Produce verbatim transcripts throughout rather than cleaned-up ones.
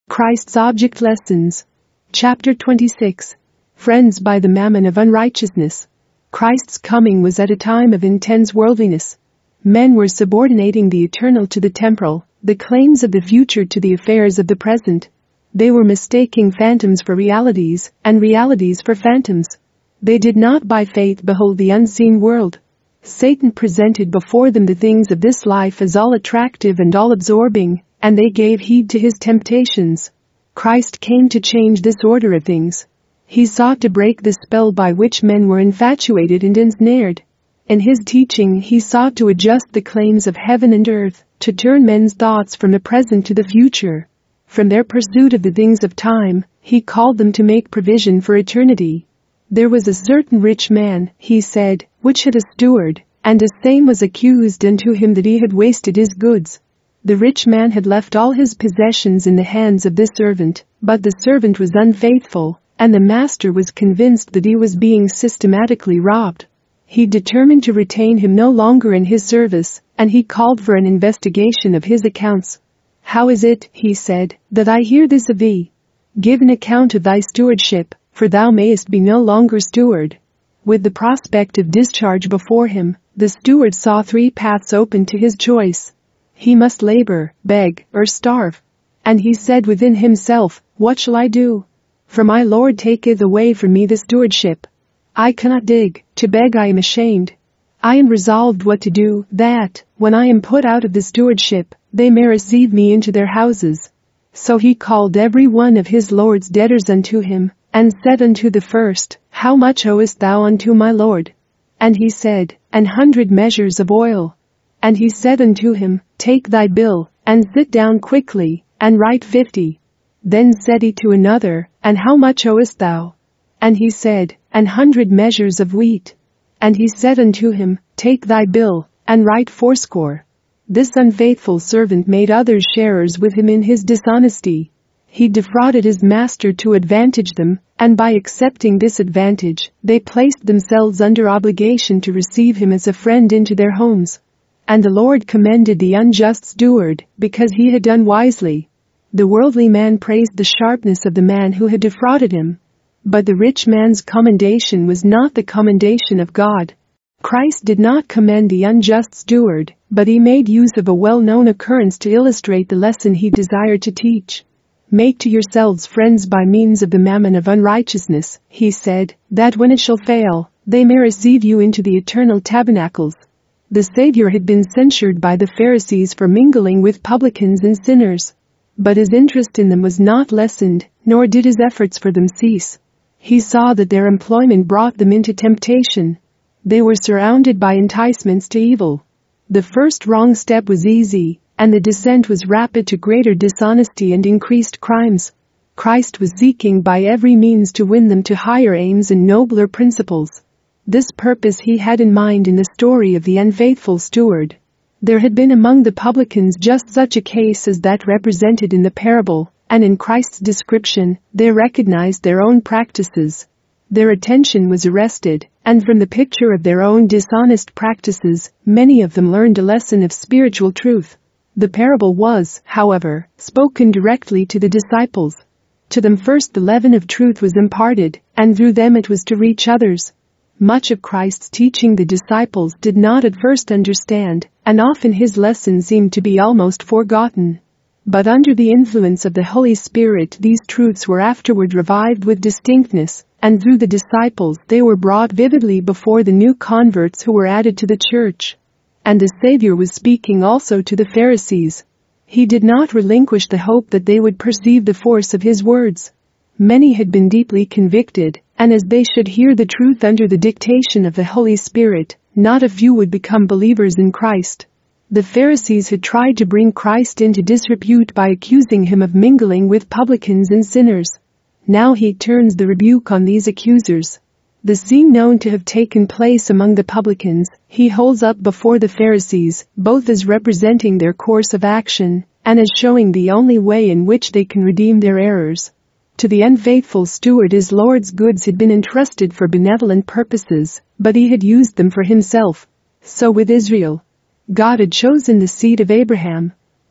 Christ's Object Lessons. Chapter twenty-six. Friends by the Mammon of Unrighteousness. Christ's coming was at a time of intense worldliness. Men were subordinating the eternal to the temporal, the claims of the future to the affairs of the present. They were mistaking phantoms for realities, and realities for phantoms. They did not by faith behold the unseen world. Satan presented before them the things of this life as all attractive and all absorbing, and they gave heed to his temptations. Christ came to change this order of things. He sought to break the spell by which men were infatuated and ensnared. In his teaching he sought to adjust the claims of heaven and earth, to turn men's thoughts from the present to the future. From their pursuit of the things of time, he called them to make provision for eternity. There was a certain rich man, he said, which had a steward, and the same was accused unto him that he had wasted his goods. The rich man had left all his possessions in the hands of this servant, but the servant was unfaithful, and the master was convinced that he was being systematically robbed. He determined to retain him no longer in his service, and he called for an investigation of his accounts. "How is it," he said, "that I hear this of thee? Give an account of thy stewardship, for thou mayest be no longer steward." With the prospect of discharge before him, the steward saw three paths open to his choice. He must labor, beg, or starve. And he said within himself, "What shall I do? For my Lord taketh away from me the stewardship. I cannot dig, to beg I am ashamed. I am resolved what to do, that, when I am put out of the stewardship, they may receive me into their houses." So he called every one of his Lord's debtors unto him, and said unto the first, "How much owest thou unto my Lord?" And he said, "An hundred measures of oil." And he said unto him, "Take thy bill, and sit down quickly, and write fifty. Then said he to another, "And how much owest thou?" And he said, "An hundred measures of wheat." And he said unto him, "Take thy bill, and write fourscore." This unfaithful servant made others sharers with him in his dishonesty. He defrauded his master to advantage them, and by accepting this advantage, they placed themselves under obligation to receive him as a friend into their homes. And the Lord commended the unjust steward, because he had done wisely. The worldly man praised the sharpness of the man who had defrauded him. But the rich man's commendation was not the commendation of God. Christ did not commend the unjust steward, but he made use of a well-known occurrence to illustrate the lesson he desired to teach. "Make to yourselves friends by means of the mammon of unrighteousness," he said, "that when it shall fail, they may receive you into the eternal tabernacles." The Savior had been censured by the Pharisees for mingling with publicans and sinners. But his interest in them was not lessened, nor did his efforts for them cease. He saw that their employment brought them into temptation. They were surrounded by enticements to evil. The first wrong step was easy, and the descent was rapid to greater dishonesty and increased crimes. Christ was seeking by every means to win them to higher aims and nobler principles. This purpose he had in mind in the story of the unfaithful steward. There had been among the publicans just such a case as that represented in the parable, and in Christ's description, they recognized their own practices. Their attention was arrested, and from the picture of their own dishonest practices, many of them learned a lesson of spiritual truth. The parable was, however, spoken directly to the disciples. To them first the leaven of truth was imparted, and through them it was to reach others. Much of Christ's teaching the disciples did not at first understand, and often his lessons seemed to be almost forgotten. But under the influence of the Holy Spirit these truths were afterward revived with distinctness, and through the disciples they were brought vividly before the new converts who were added to the church. And the Savior was speaking also to the Pharisees. He did not relinquish the hope that they would perceive the force of his words. Many had been deeply convicted, and as they should hear the truth under the dictation of the Holy Spirit, not a few would become believers in Christ. The Pharisees had tried to bring Christ into disrepute by accusing him of mingling with publicans and sinners. Now he turns the rebuke on these accusers. The scene known to have taken place among the publicans, he holds up before the Pharisees, both as representing their course of action, and as showing the only way in which they can redeem their errors. To the unfaithful steward his Lord's goods had been entrusted for benevolent purposes, but he had used them for himself. So with Israel. God had chosen the seed of Abraham.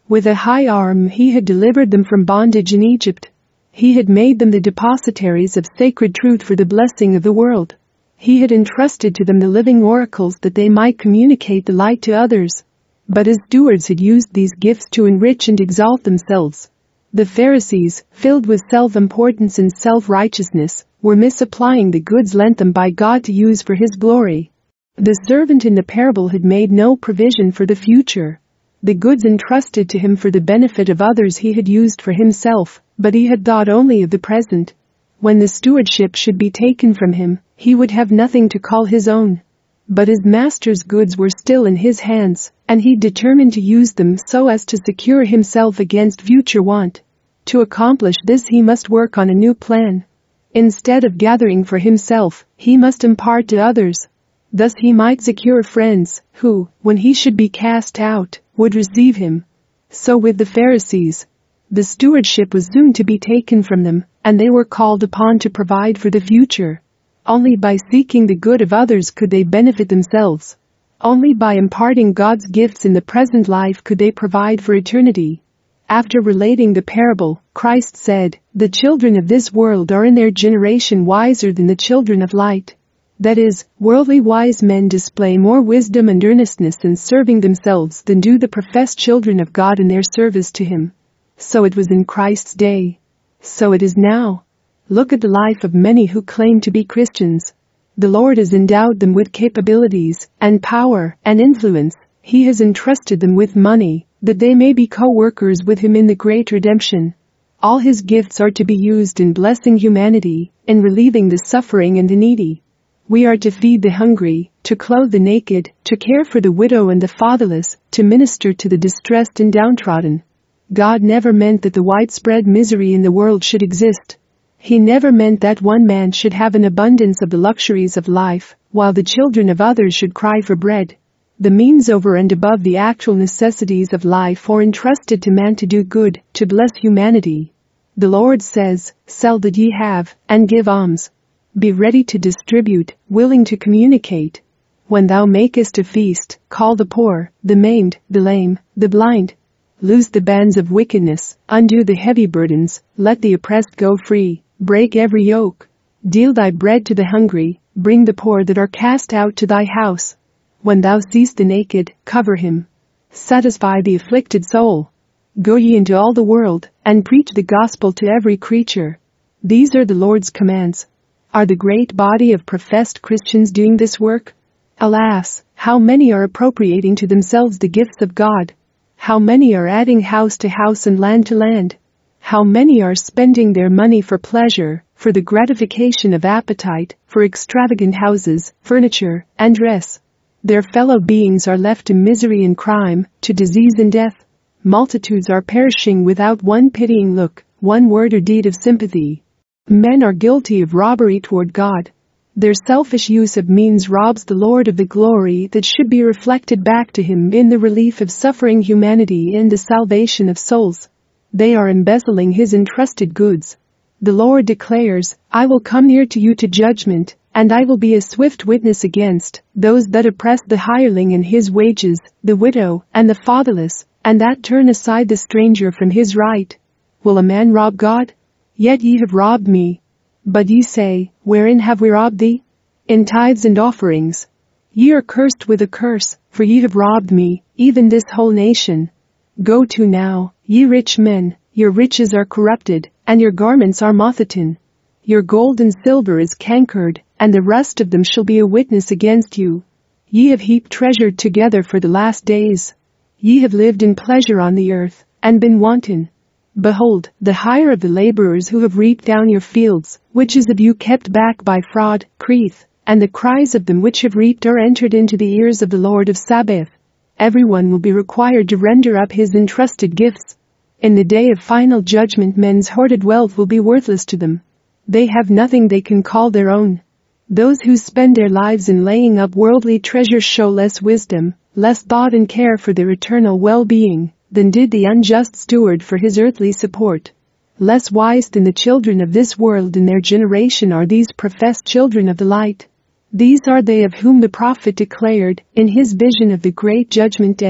With a high arm he had delivered them from bondage in Egypt. He had made them the depositaries of sacred truth for the blessing of the world. He had entrusted to them the living oracles that they might communicate the light to others. But his stewards had used these gifts to enrich and exalt themselves. The Pharisees, filled with self-importance and self-righteousness, were misapplying the goods lent them by God to use for his glory. The servant in the parable had made no provision for the future. The goods entrusted to him for the benefit of others he had used for himself, but he had thought only of the present. When the stewardship should be taken from him, he would have nothing to call his own. But his master's goods were still in his hands, and he determined to use them so as to secure himself against future want. To accomplish this he must work on a new plan. Instead of gathering for himself, he must impart to others. Thus he might secure friends, who, when he should be cast out, would receive him. So with the Pharisees. The stewardship was soon to be taken from them, and they were called upon to provide for the future. Only by seeking the good of others could they benefit themselves. Only by imparting God's gifts in the present life could they provide for eternity. After relating the parable, Christ said, "The children of this world are in their generation wiser than the children of light." That is, worldly wise men display more wisdom and earnestness in serving themselves than do the professed children of God in their service to Him. So it was in Christ's day. So it is now. Look at the life of many who claim to be Christians. The Lord has endowed them with capabilities and power and influence. He has entrusted them with money, that they may be co-workers with Him in the great redemption. All His gifts are to be used in blessing humanity, in relieving the suffering and the needy. We are to feed the hungry, to clothe the naked, to care for the widow and the fatherless, to minister to the distressed and downtrodden. God never meant that the widespread misery in the world should exist. He never meant that one man should have an abundance of the luxuries of life, while the children of others should cry for bread. The means over and above the actual necessities of life are entrusted to man to do good, to bless humanity. The Lord says, "Sell that ye have, and give alms. Be ready to distribute, willing to communicate. When thou makest a feast, call the poor, the maimed, the lame, the blind. Loose the bands of wickedness, undo the heavy burdens, let the oppressed go free, break every yoke. Deal thy bread to the hungry, bring the poor that are cast out to thy house. When thou seest the naked, cover him. Satisfy the afflicted soul. Go ye into all the world, and preach the gospel to every creature." These are the Lord's commands. Are the great body of professed Christians doing this work? Alas, how many are appropriating to themselves the gifts of God? How many are adding house to house and land to land? How many are spending their money for pleasure, for the gratification of appetite, for extravagant houses, furniture, and dress? Their fellow beings are left to misery and crime, to disease and death. Multitudes are perishing without one pitying look, one word or deed of sympathy. Men are guilty of robbery toward God. Their selfish use of means robs the Lord of the glory that should be reflected back to Him in the relief of suffering humanity and the salvation of souls. They are embezzling His entrusted goods. The Lord declares, "I will come near to you to judgment, and I will be a swift witness against those that oppress the hireling and his wages, the widow and the fatherless, and that turn aside the stranger from his right. Will a man rob God? Yet ye have robbed me. But ye say, Wherein have we robbed thee? In tithes and offerings. Ye are cursed with a curse, for ye have robbed me, even this whole nation. Go to now, ye rich men, your riches are corrupted, and your garments are moth-eaten. Your gold and silver is cankered, and the rust of them shall be a witness against you. Ye have heaped treasure together for the last days. Ye have lived in pleasure on the earth, and been wanton. Behold, the hire of the laborers who have reaped down your fields, which is of you kept back by fraud, crieth, and the cries of them which have reaped are entered into the ears of the Lord of Sabaoth. Everyone will be required to render up his entrusted gifts. In the day of final judgment men's hoarded wealth will be worthless to them. They have nothing they can call their own. Those who spend their lives in laying up worldly treasures show less wisdom, less thought and care for their eternal well-being, than did the unjust steward for his earthly support. Less wise than the children of this world in their generation are these professed children of the light. These are they of whom the prophet declared, in his vision of the great judgment day,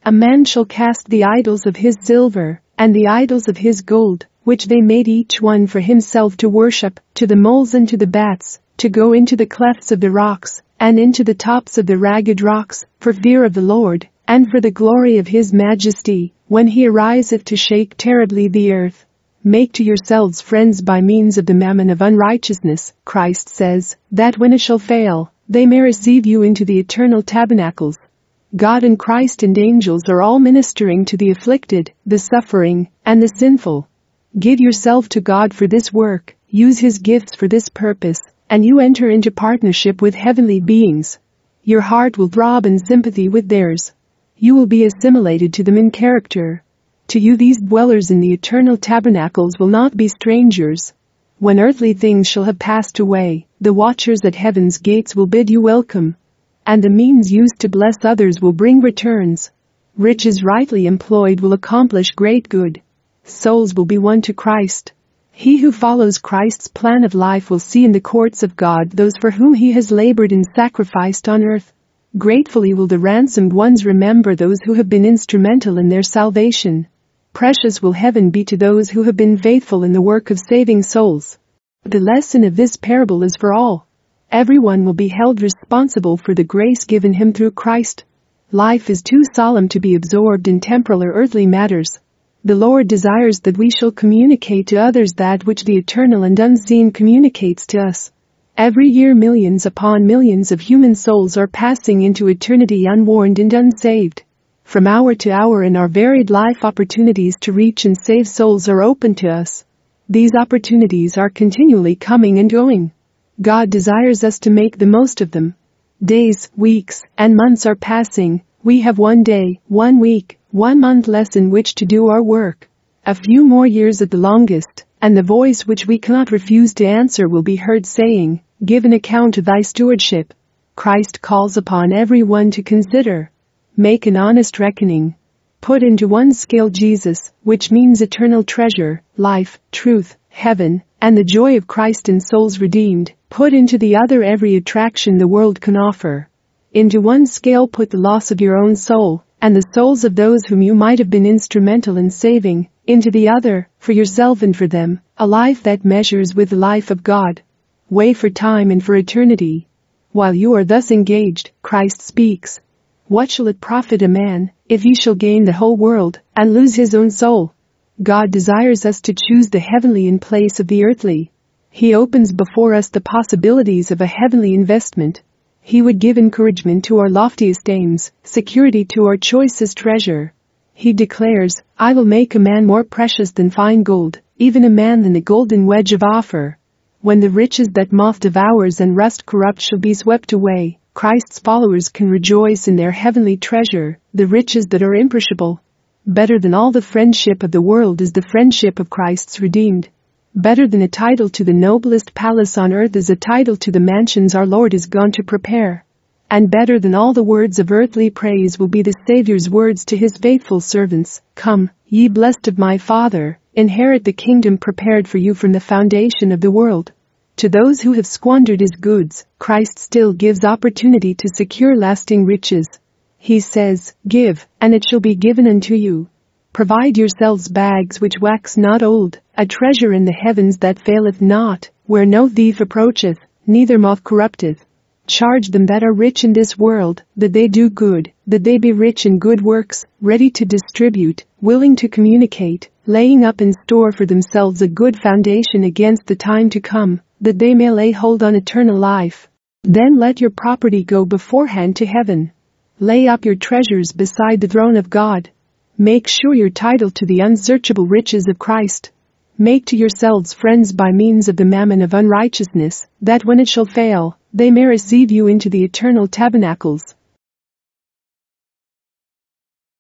A man shall cast the idols of his silver, and the idols of his gold, which they made each one for himself to worship, to the moles and to the bats, to go into the clefts of the rocks, and into the tops of the ragged rocks, for fear of the Lord, and for the glory of his majesty, when he ariseth to shake terribly the earth. Make to yourselves friends by means of the mammon of unrighteousness, Christ says, that when it shall fail, they may receive you into the eternal tabernacles. God and Christ and angels are all ministering to the afflicted, the suffering, and the sinful. Give yourself to God for this work, use His gifts for this purpose, and you enter into partnership with heavenly beings. Your heart will throb in sympathy with theirs. You will be assimilated to them in character. To you these dwellers in the eternal tabernacles will not be strangers. When earthly things shall have passed away, the watchers at heaven's gates will bid you welcome. And the means used to bless others will bring returns. Riches rightly employed will accomplish great good. Souls will be won to Christ. He who follows Christ's plan of life will see in the courts of God those for whom he has labored and sacrificed on earth. Gratefully will the ransomed ones remember those who have been instrumental in their salvation. Precious will heaven be to those who have been faithful in the work of saving souls. The lesson of this parable is for all. Everyone will be held responsible for the grace given him through Christ. Life is too solemn to be absorbed in temporal or earthly matters. The Lord desires that we shall communicate to others that which the eternal and unseen communicates to us. Every year millions upon millions of human souls are passing into eternity unwarned and unsaved. From hour to hour in our varied life opportunities to reach and save souls are open to us. These opportunities are continually coming and going. God desires us to make the most of them. Days, weeks, and months are passing. We have one day, one week, one month less in which to do our work. A few more years at the longest, and the voice which we cannot refuse to answer will be heard saying, "Give an account of thy stewardship." Christ calls upon everyone to consider. Make an honest reckoning. Put into one scale Jesus, which means eternal treasure, life, truth, heaven, and the joy of Christ and souls redeemed. Put into the other every attraction the world can offer. Into one scale put the loss of your own soul, and the souls of those whom you might have been instrumental in saving. Into the other, for yourself and for them, a life that measures with the life of God. Weigh for time and for eternity. While you are thus engaged, Christ speaks. What shall it profit a man, if he shall gain the whole world, and lose his own soul? God desires us to choose the heavenly in place of the earthly. He opens before us the possibilities of a heavenly investment. He would give encouragement to our loftiest aims, security to our choicest treasure. He declares, "I will make a man more precious than fine gold, even a man than the golden wedge of Ophir." When the riches that moth devours and rust corrupt shall be swept away, Christ's followers can rejoice in their heavenly treasure, the riches that are imperishable. Better than all the friendship of the world is the friendship of Christ's redeemed. Better than a title to the noblest palace on earth is a title to the mansions our Lord is gone to prepare. And better than all the words of earthly praise will be the Savior's words to his faithful servants, "Come, ye blessed of my Father, inherit the kingdom prepared for you from the foundation of the world." To those who have squandered his goods, Christ still gives opportunity to secure lasting riches. He says, "Give, and it shall be given unto you." Provide yourselves bags which wax not old, a treasure in the heavens that faileth not, where no thief approacheth, neither moth corrupteth. Charge them that are rich in this world, that they do good, that they be rich in good works, ready to distribute, willing to communicate, laying up in store for themselves a good foundation against the time to come, that they may lay hold on eternal life. Then let your property go beforehand to heaven. Lay up your treasures beside the throne of God. Make sure your title to the unsearchable riches of Christ. Make to yourselves friends by means of the mammon of unrighteousness, that when it shall fail, they may receive you into the eternal tabernacles.